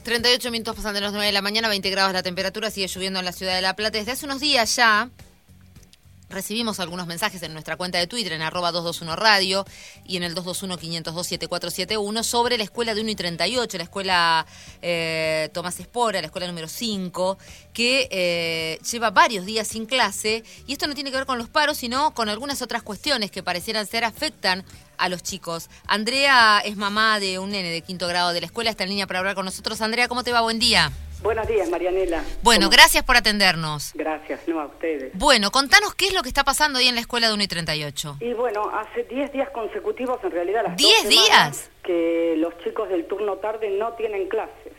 38 minutos pasan de las 9 de la mañana, 20 grados la temperatura, sigue lloviendo en la ciudad de La Plata. Desde hace unos días ya recibimos algunos mensajes en nuestra cuenta de Twitter, en @221radio y en el 221-502-7471, sobre la escuela de 1 y 38, la escuela Tomás Espora, la escuela número 5, que lleva varios días sin clase, y esto no tiene que ver con los paros, sino con algunas otras cuestiones que parecieran ser afectan a los chicos. Andrea es mamá de un nene de 5º grado de la escuela, está en línea para hablar con nosotros. Andrea, ¿cómo te va? Buen día. Buenos días, Marianela. Bueno, ¿Cómo? Gracias por atendernos. Gracias, no a ustedes. Bueno, contanos qué es lo que está pasando ahí en la escuela de 1 y 38. Y bueno, hace 10 días consecutivos, en realidad las 10 días que los chicos del turno tarde no tienen clases.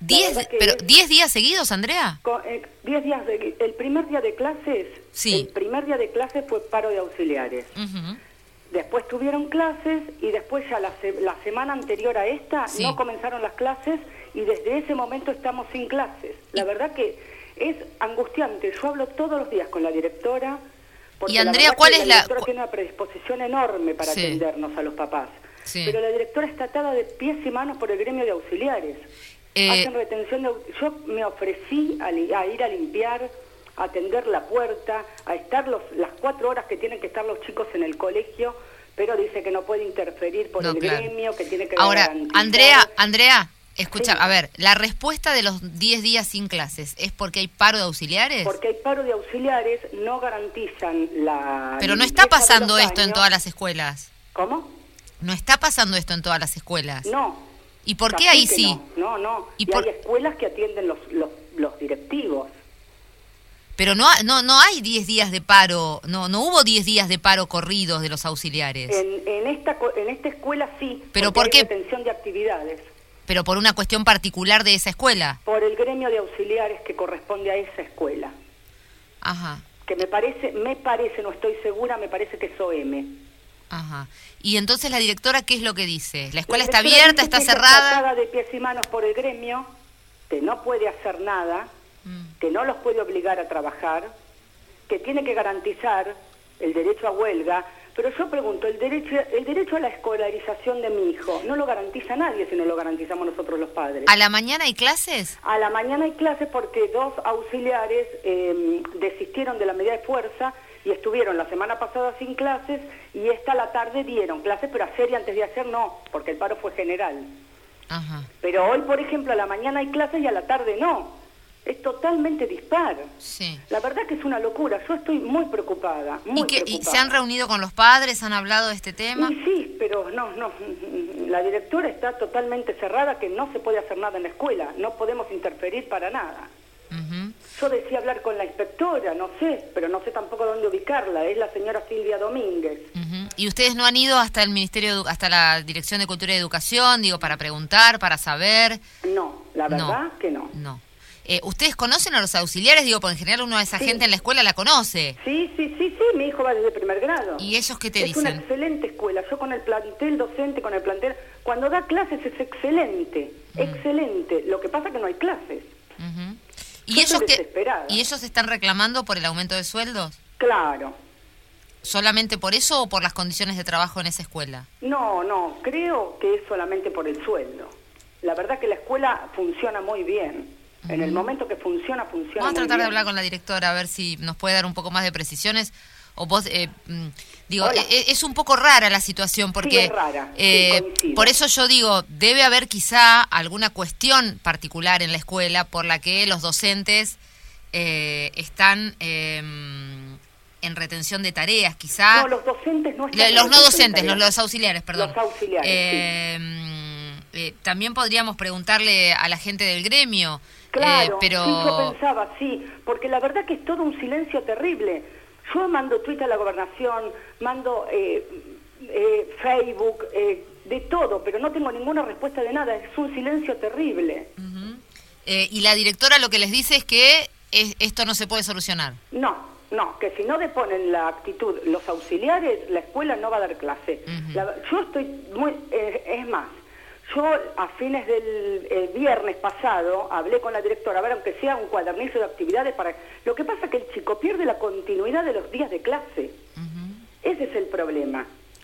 10 días seguidos, Andrea. 10 días, el primer día de clases, Sí. El primer día de clases fue paro de auxiliares. Uh-huh. Después tuvieron clases y después ya la semana anterior a esta Sí. no comenzaron las clases y desde ese momento estamos sin clases. La verdad que es angustiante. Yo hablo todos los días con la directora. Porque Y Andrea, ¿cuál es la directora tiene una predisposición enorme para Sí. atendernos a los papás. Sí. Pero la directora está atada de pies y manos por el gremio de auxiliares. Hacen retención de... Yo me ofrecí a ir a limpiar, a atender la puerta, a estar las 4 horas que tienen que estar los chicos en el colegio, pero dice que no puede interferir por el gremio, que tiene que... Ahora, garantizar. Andrea, escucha, Sí. a ver, la respuesta de los 10 días sin clases, ¿es porque hay paro de auxiliares? Porque hay paro de auxiliares, no garantizan la... Pero no está limpieza de pasando los esto en baños. todas las escuelas. ¿Cómo? No está pasando esto en todas las escuelas. No. ¿Y por qué Así ahí que sí? No. ¿Y hay escuelas que atienden los directivos. Pero no hay 10 días de paro, no hubo 10 días de paro corridos de los auxiliares. En esta escuela sí, ¿Pero porque por qué? hay retención de actividades. Pero por una cuestión particular de esa escuela. Por el gremio de auxiliares que corresponde a esa escuela. Ajá, Que me parece, no estoy segura, me parece que es OM. ajá. Y entonces la directora, ¿qué es lo que dice? ¿La escuela La está directora abierta, dice está que está cerrada? atada de pies y manos por el gremio, que no puede hacer nada, que no los puede obligar a trabajar, que tiene que garantizar el derecho a huelga. Pero yo pregunto, el derecho a la escolarización de mi hijo, no lo garantiza nadie si no lo garantizamos nosotros los padres. ¿A la mañana hay clases? A la mañana hay clases porque 2 auxiliares desistieron de la medida de fuerza y estuvieron la semana pasada sin clases y esta a la tarde dieron clases, pero ayer y antes de ayer no, porque el paro fue general. Ajá. Pero hoy, por ejemplo, a la mañana hay clases y a la tarde no. Es totalmente dispar. Sí. La verdad que es una locura. Yo estoy muy preocupada, muy preocupada. ¿Y se han reunido con los padres? ¿Han hablado de este tema? Y sí, pero no. La directora está totalmente cerrada, que no se puede hacer nada en la escuela. No podemos interferir para nada. Ujú. Yo decía hablar con la inspectora, no sé, pero no sé tampoco dónde ubicarla. Es la señora Silvia Domínguez. Ujú. ¿Y ustedes no han ido hasta el Ministerio, hasta la Dirección de Cultura y Educación, digo, para preguntar, para saber? No, la verdad que no. No. ¿Ustedes conocen a los auxiliares? Digo, porque en general uno de esa Sí. gente en la escuela la conoce. Sí, mi hijo va desde primer grado. ¿Y ellos qué te Es una dicen? excelente escuela. Yo con el plantel docente, cuando da clases es excelente, excelente. Lo que pasa es que no hay clases. Ujú. Yo ¿Y estoy desesperada. ellos están reclamando por el aumento de sueldos? Claro. ¿Solamente por eso o por las condiciones de trabajo en esa escuela? No, creo que es solamente por el sueldo. La verdad que la escuela funciona muy bien. En el momento que funciona Vamos a muy tratar bien. de hablar con la directora a ver si nos puede dar un poco más de precisiones. O vos, digo, Hola. es un poco rara la situación porque... Sí, es rara, sí, coincido. por eso yo digo, debe haber quizá alguna cuestión particular en la escuela por la que los docentes están en retención de tareas, quizá... No, los docentes no están... Los no en docentes, tareas. los auxiliares, perdón. Los auxiliares, También podríamos preguntarle a la gente del gremio, Claro, pero... sí, yo pensaba, sí, porque la verdad que es todo un silencio terrible. Yo mando tweet a la gobernación, mando Facebook, de todo, pero no tengo ninguna respuesta de nada, es un silencio terrible. Ujú. Y la directora lo que les dice es que esto no se puede solucionar. No, que si no deponen la actitud los auxiliares, la escuela no va a dar clase. Ujú. Yo estoy muy... es más, yo a fines del viernes pasado hablé con la directora, a ver, aunque sea un cuadernillo de actividades para... Lo que pasa es que el chico pierde la continuidad de los días de clase. Ujú. Ese es el problema.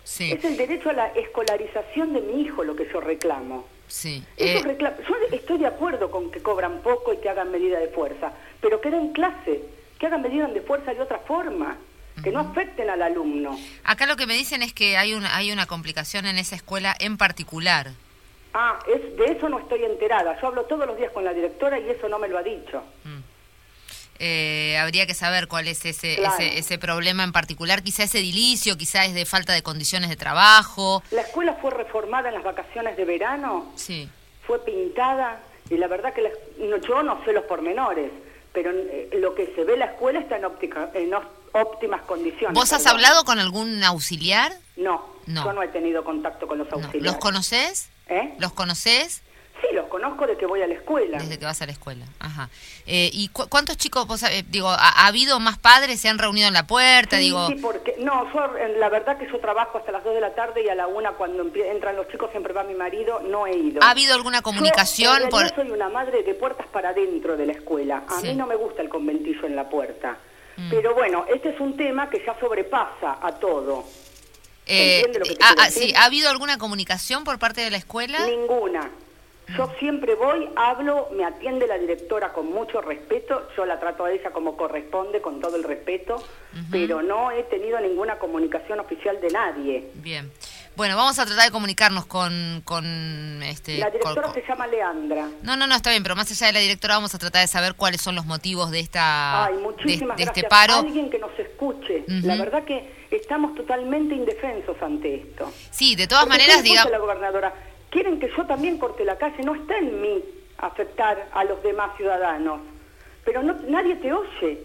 Sí. Es el derecho a la escolarización de mi hijo lo que yo reclamo. Sí. Yo estoy de acuerdo con que cobran poco y que hagan medida de fuerza, pero que den clase, que hagan medida de fuerza de otra forma, que no afecten al alumno. Acá lo que me dicen es que hay una complicación en esa escuela en particular. De eso no estoy enterada. Yo hablo todos los días con la directora y eso no me lo ha dicho. Habría que saber cuál es ese problema en particular. Quizá es edilicio, quizá es de falta de condiciones de trabajo. La escuela fue reformada en las vacaciones de verano, sí. Fue pintada y la verdad que yo no sé los pormenores, pero lo que se ve la escuela está en óptimas condiciones. ¿Vos has hablado con algún auxiliar? No, yo no he tenido contacto con los auxiliares. ¿Los conocés? ¿Los conocés? Sí, los conozco desde que voy a la escuela. Desde que vas a la escuela, ajá. ¿Y cuántos chicos, vos ha habido más padres, se han reunido en la puerta? Sí, porque, la verdad que yo trabajo hasta las 2 de la tarde y a la 1 cuando entran los chicos siempre va mi marido, no he ido. ¿Ha habido alguna comunicación? Yo soy una madre de puertas para adentro de la escuela, a mí no me gusta el conventillo en la puerta. Pero bueno, este es un tema que ya sobrepasa a todo. ¿Entiende lo que te quiero decir? Sí, ¿ha habido alguna comunicación por parte de la escuela? Ninguna. Yo siempre voy, hablo, me atiende la directora con mucho respeto, yo la trato a ella como corresponde, con todo el respeto, pero no he tenido ninguna comunicación oficial de nadie. Bien. Bueno, vamos a tratar de comunicarnos con la directora se llama Leandra. No, está bien, pero más allá de la directora vamos a tratar de saber cuáles son los motivos de muchísimas de este gracias. paro. Alguien que nos escuche. La verdad que estamos totalmente indefensos ante esto. Sí, de todas maneras, digamos... la gobernadora, quieren que yo también corte la calle, no está en mí afectar a los demás ciudadanos, pero nadie te oye.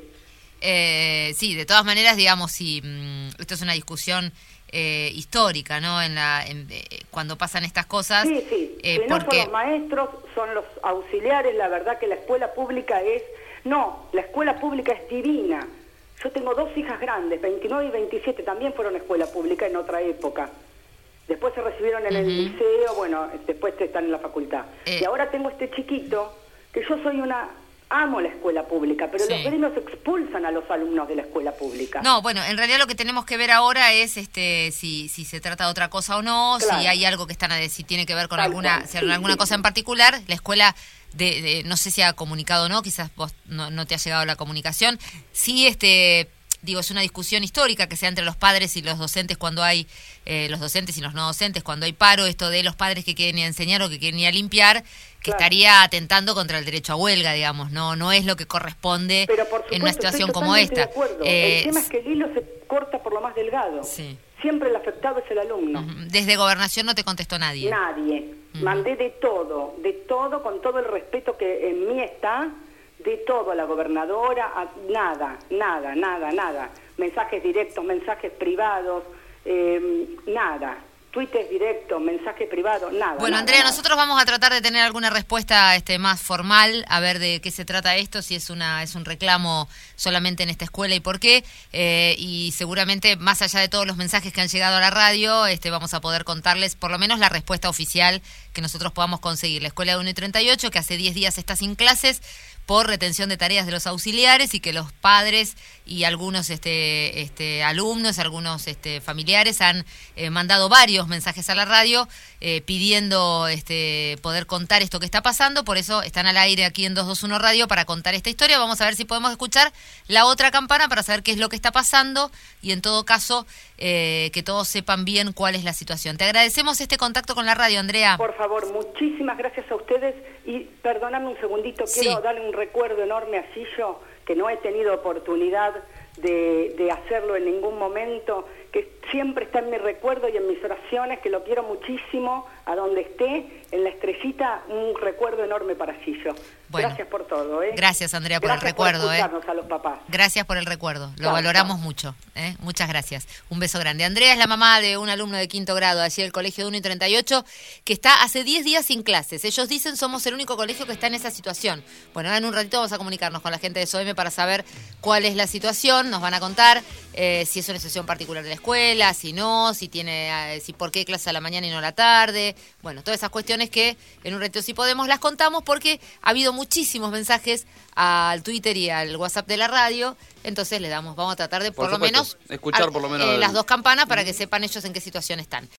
Sí, de todas maneras, digamos, si esto es una discusión histórica, ¿no? Cuando pasan estas cosas. Sí, que no son los maestros, son los auxiliares. La verdad que la escuela pública la escuela pública es divina. Yo tengo 2 hijas grandes, 29 y 27, también fueron escuela pública en otra época. Después se recibieron en el liceo, después están en la facultad. Y ahora tengo este chiquito, que yo amo la escuela pública, pero los gremios expulsan a los alumnos de la escuela pública. No, bueno, en realidad lo que tenemos que ver ahora es si se trata de otra cosa o no, si hay algo que si tiene que ver con alguna cosa en particular. La escuela no sé si ha comunicado o no, quizás vos no te ha llegado la comunicación. Sí, es una discusión histórica que sea entre los padres y los docentes cuando hay, los docentes y los no docentes, cuando hay paro, esto de los padres que quieren ir a enseñar o que quieren ir a limpiar, que estaría atentando contra el derecho a huelga, digamos, no es lo que corresponde en una situación como esta. El tema es que el hilo se corta por lo más delgado. Sí. Siempre el afectado es el alumno. Desde Gobernación no te contestó nadie. Nadie. Mandé de todo, con todo el respeto que en mí está, de todo a la gobernadora, nada. Mensajes directos, mensajes privados, nada. Tweets directos, mensajes privados, nada. Bueno, Andrea, nosotros vamos a tratar de tener alguna respuesta más formal, a ver de qué se trata esto, si es un reclamo solamente en esta escuela y por qué, y seguramente más allá de todos los mensajes que han llegado a la radio, vamos a poder contarles por lo menos la respuesta oficial que nosotros podamos conseguir. La escuela de 1 y 38, que hace 10 días está sin clases por retención de tareas de los auxiliares y que los padres y algunos alumnos, algunos familiares han mandado varios mensajes a la radio pidiendo poder contar esto que está pasando. Por eso están al aire aquí en 221 Radio para contar esta historia. Vamos a ver si podemos escuchar la otra campana para saber qué es lo que está pasando y en todo caso que todos sepan bien cuál es la situación. Te agradecemos este contacto con la radio, Andrea. Por favor, muchísimas gracias a ustedes y perdóname un segundito, quiero darle un recuerdo enorme a Sillo, que no he tenido oportunidad de hacerlo en ningún momento, que siempre está en mi recuerdo y en mis oraciones, que lo quiero muchísimo, a donde esté, en la estrellita, un recuerdo enorme para Sillo. Bueno, gracias por todo. Gracias, Andrea, por el recuerdo. Gracias por escucharnos a los papás. Gracias por el recuerdo, lo valoramos mucho. Muchas gracias. Un beso grande. Andrea es la mamá de un alumno de 5º grado, allí del colegio de 1 y 38, que está hace 10 días sin clases. Ellos dicen somos el único colegio que está en esa situación. Bueno, ahora en un ratito vamos a comunicarnos con la gente de SOEME para saber cuál es la situación. sesión, nos van a contar si es una sesión particular de la escuela, si no, si por qué clase a la mañana y no a la tarde. Bueno, todas esas cuestiones que en un ratito, si podemos, las contamos porque ha habido muchísimos mensajes al Twitter y al WhatsApp de la radio. Entonces vamos a tratar de por lo menos escuchar por lo menos las dos campanas para que sepan ellos en qué situación están.